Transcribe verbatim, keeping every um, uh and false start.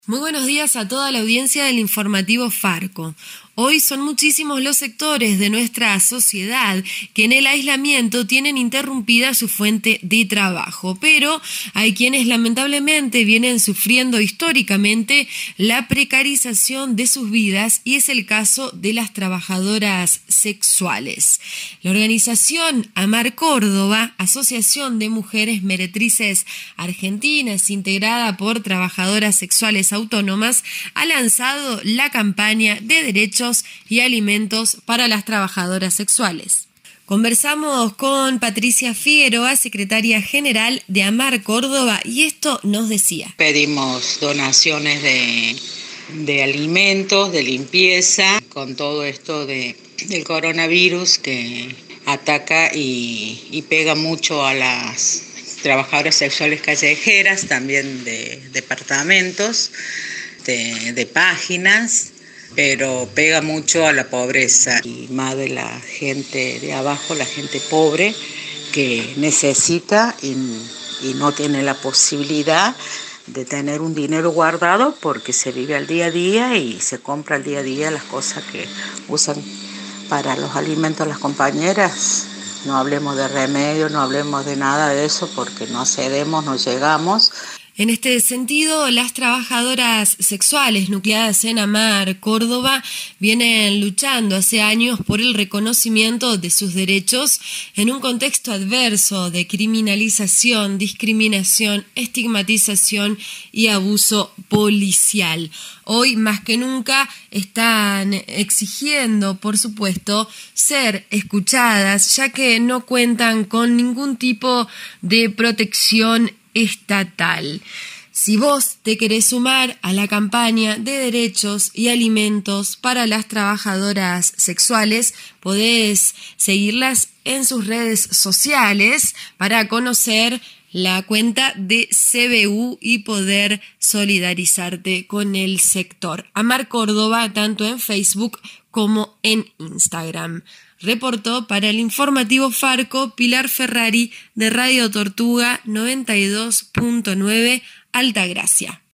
Muy buenos días a toda la audiencia del informativo Farco. Hoy son muchísimos los sectores de nuestra sociedad que en el aislamiento tienen interrumpida su fuente de trabajo, pero hay quienes lamentablemente vienen sufriendo históricamente la precarización de sus vidas y es el caso de las trabajadoras sexuales. La organización Amar Córdoba, Asociación de Mujeres Meretrices Argentinas, integrada por trabajadoras sexuales autónomas, ha lanzado la campaña de derechos y alimentos para las trabajadoras sexuales. Conversamos con Patricia Figueroa, secretaria general de Amar Córdoba, y esto nos decía. Pedimos donaciones de, de alimentos, de limpieza, con todo esto de, del coronavirus que ataca y, y pega mucho a las trabajadoras sexuales callejeras, también de departamentos, de, de páginas, pero pega mucho a la pobreza y más de la gente de abajo, la gente pobre que necesita y, y no tiene la posibilidad de tener un dinero guardado porque se vive al día a día y se compra al día a día las cosas que usan para los alimentos las compañeras. No hablemos de remedios, no hablemos de nada de eso porque no cedemos, no llegamos. En este sentido, las trabajadoras sexuales nucleadas en Amar Córdoba vienen luchando hace años por el reconocimiento de sus derechos en un contexto adverso de criminalización, discriminación, estigmatización y abuso policial. Hoy más que nunca están exigiendo, por supuesto, ser escuchadas, ya que no cuentan con ningún tipo de protección estatal. Si vos te querés sumar a la campaña de derechos y alimentos para las trabajadoras sexuales, podés seguirlas en sus redes sociales para conocer la cuenta de C B U y poder solidarizarte con el sector. Amar Córdoba, tanto en Facebook como en Instagram. Reportó para el informativo Farco Pilar Ferrari de Radio Tortuga noventa y dos punto nueve Altagracia.